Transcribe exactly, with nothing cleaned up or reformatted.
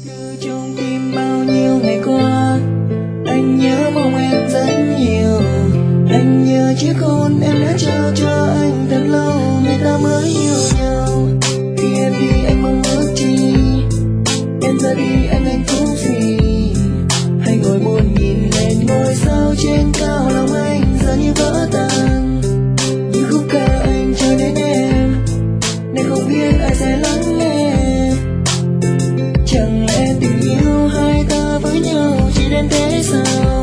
Từ trong tim bao nhiêu ngày qua, anh nhớ mong em rất nhiều. Anh nhớ chiếc hôn em đã trao cho anh thật lâu, người ta mới yêu nhau. Khi em đi anh mong ước chi, em ra đi anh hạnh phúc gì. Hay ngồi buồn nhìn lên ngôi sao trên cao, lòng anh giờ như vỡ tan. Những khúc ca anh chờ đến em, nên không biết ai sẽ lắng nghe. Chẳng lẽ tình yêu hai ta với nhau chỉ đến thế sao?